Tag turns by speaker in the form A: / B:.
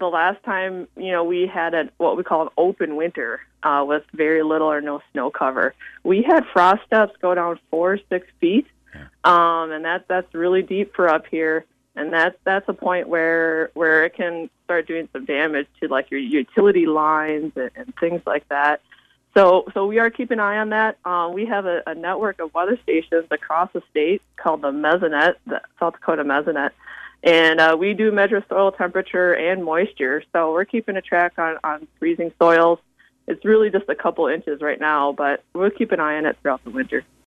A: the last time, we had what we call an open winter with very little or no snow cover, we had frost depths go down 4 or 6 feet, and that's really deep for up here, and that's a point where it can start doing some damage to like your utility lines and things like that. So we are keeping an eye on that. We have a network of weather stations across the state called the Mesonet, the South Dakota Mesonet. And we do measure soil temperature and moisture, so we're keeping a track on freezing soils. It's really just a couple inches right now, but we'll keep an eye on it throughout the winter.